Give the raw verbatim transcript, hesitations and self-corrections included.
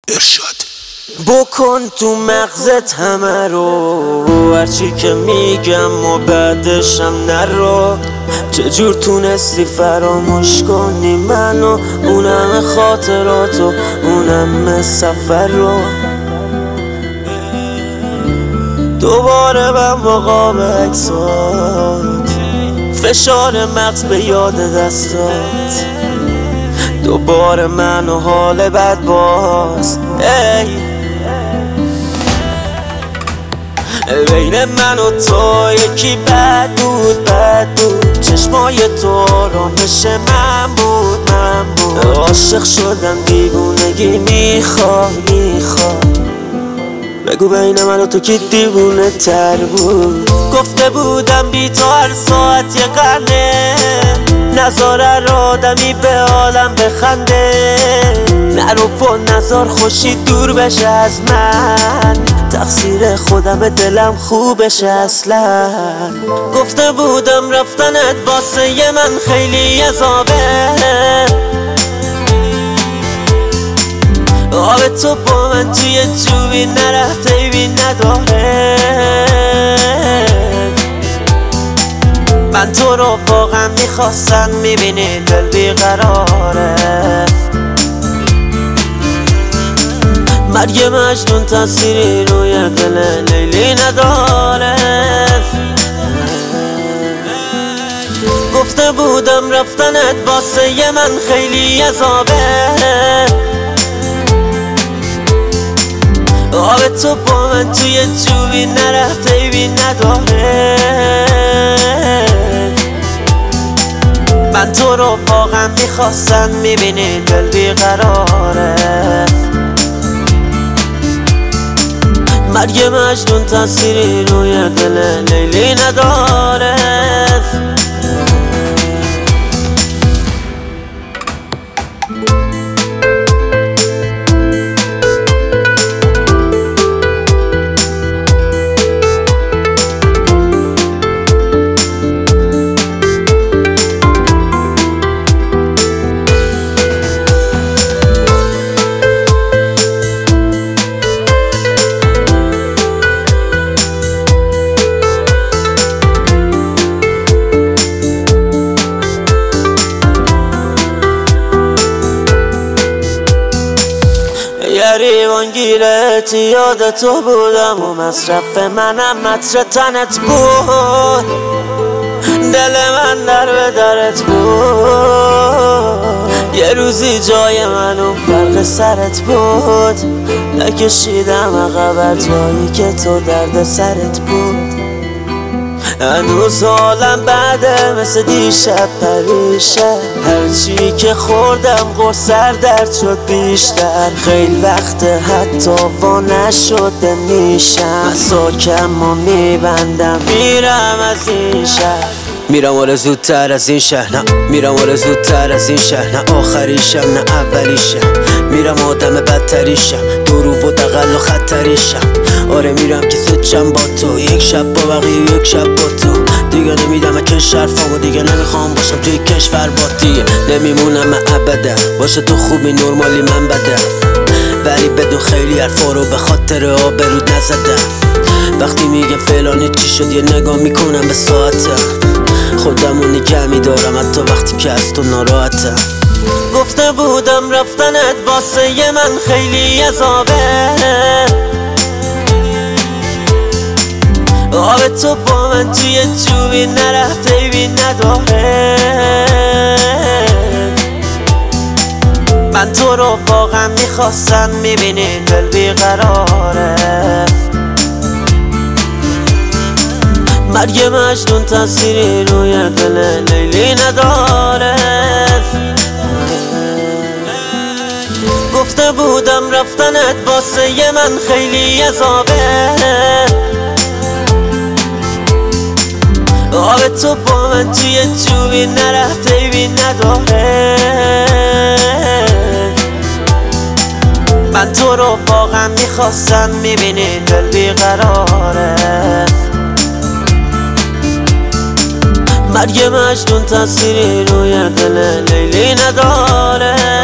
ارشاد بکن تو مغزت همه رو، هرچی که میگم و بعدشم نرو. چجور تونستی فراموش کنی منو، اونم خاطراتو، اونم سفر رو. دوباره من مقام عکسات، فشار مغز به یاد دستات. دوباره من و حال بد باز. ای بین من و تو یکی بد بود بد بود، چشمای تو رامش من بود من بود. عاشق شدم دیوونگی میخواد میخواد، بگو بین من و تو کی دیوونه تر بود. گفته بودم بی تو هر ساعت یه قرنه، نظاره رو آدمی به عالم بخنده. نرو با نظر خوشی دور بشه از من، تقصیر خودم دلم خوبشه اصلا. گفته بودم رفتنت واسه ی من خیلی عذابه، آب تو با من توی جوبی نرفته ایبی نداره. من تو رو واقعا میخواستم، میبینی دل بیقراره. مرگ مجنون تأثیری روی دل لیلی نداره. گفته بودم رفتنت واسه ی من خیلی عذابه، آب تو با من توی جوبی نرفته ایبی نداره. من تو رو واقعا میخواستم، میبینی دل بیقراره. مرگ مجنون تأثیری روی دل لیلی نداره. گریبان گیرت یاد تو بودم و مصرف منم متر تنت بود. دل من در به درت بود، یه روزی جای من اون فرق سرت بود. نکشیدم عقب جایی که تو درد سرت بود. هنوز حالم بعده مثل دیشب پریشب، هرچی که خوردم قرص سر درد شد بیشتر. خیلی وقت حتی وا نشده میشم، ساکم و میبندم میرم از این شهر. میرم آره زودتر از این شهر، نه میرم آره زودتر از این شهر. نه آخریشم نه اولیشم، میرم آدم بدتریشم، درو و دقل و خطریشم. آره میرم که سوچم با تو، یک شب با بقیه یک شب با تو. دیگه نمیدم کشور فامو، دیگه نمیخوام باشم توی کشور با دیگه. نمیمونم من ابدا، باشه تو خوبی نرمالی من بدم، ولی بدون خیلی حرفا رو به خاطر آبرود نزدم. وقتی میگه فلانی چی شد یه نگاه میکنم به ساعتم، خودمو نگه میدارم حتی وقتی که از تو ناراحتم. گفته بودم رفتنت واسه ی من خیلی عذابه، آب تو با من توی جوبی نرفته ایبی نداره. من تو رو واقعا میخواستم، میبینی دل بیقراره. مرگ مجنون تأثیری روی دل لیلی نداره. گفته بودم رفتنت واسه ی من خیلی عذابه، آب تو با من توی جوبی نرفته ایبی نداره. من تو رو واقعا میخواستم، میبینی دل بیقراره. مرگ مجنون تأثیری روی دل لیلی نداره.